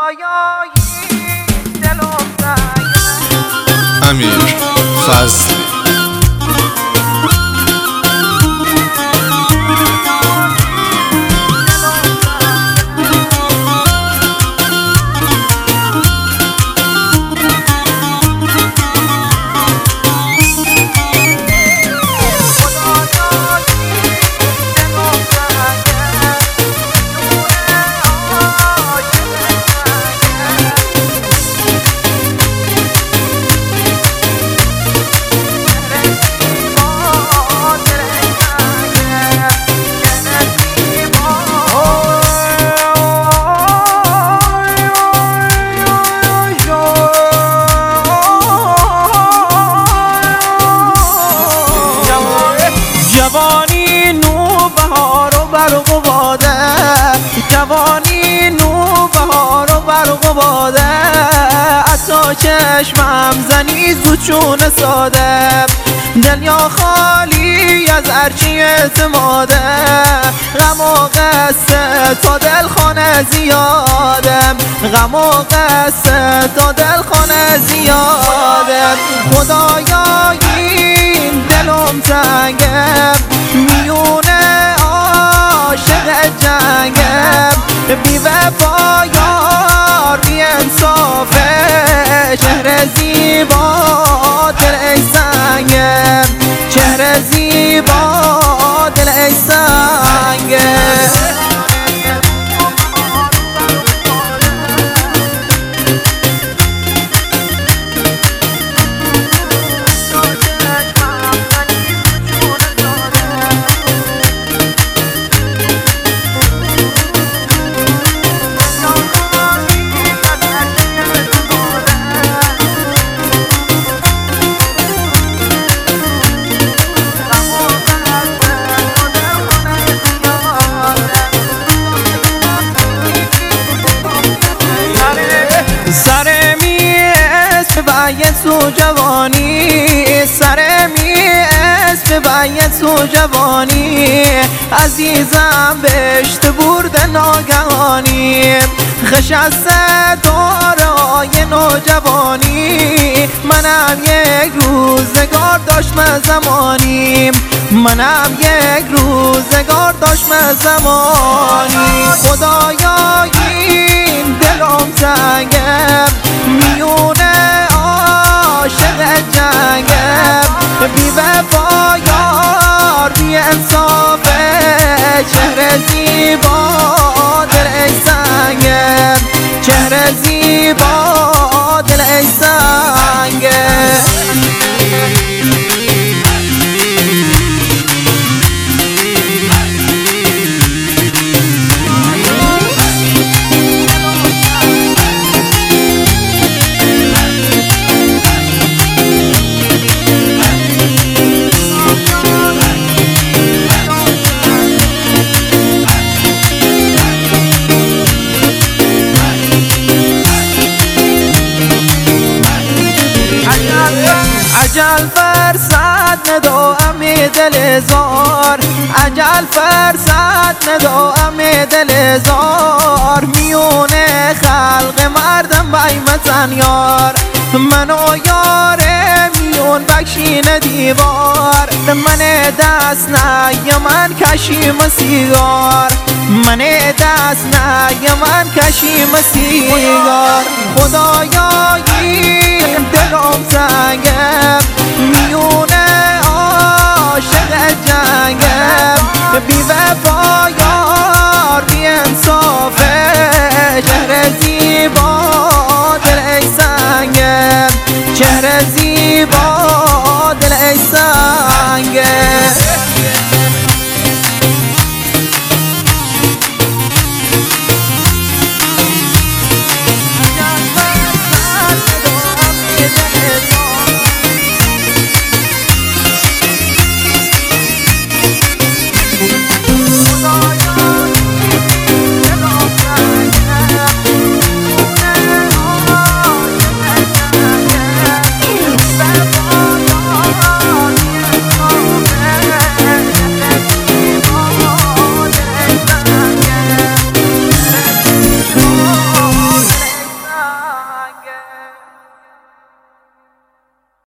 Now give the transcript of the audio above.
امیر فضلی جوانی نو بهار و برق و باده، جوانی نو بهار و برق و باده، عطا چشمم زنی زود چون ساده، دنیا خالی از هرچی اعتماده، غم و قصه تا دلخانه زیاده، غم و قصه تا دلخانه زیاده. خدایا این دلم تنگه، میونه عاشق جنگه، بی وفا یار بی انصافه، چهره زیبا دل ای سنگه، چهره زیبا دل ای سنگه. سر میز به یسو جوانی، سر میز به یسو جوانی، عزیزم بهشت برد ناگهانی، خشسته دارای نوجوانی، منم یک روزگار داشتم زمانی، منم یک روزگار داشتم زمانی. خدایا این دلم تنگه، میونه عاشق جنگه، بی وفا یار بی انصافه، چهره زیبا دل ای سنگه، چهره زیبا دل ای سنگه. عجل فرصت ندارم دل زار، عجل فرصت ندارم دل زار، میونه خلق مردم بیمتن یار، منو یار میون بکشین دیوار، من دست نه من کشیم سیگار، من دست نه من کشیم سیگار. خدا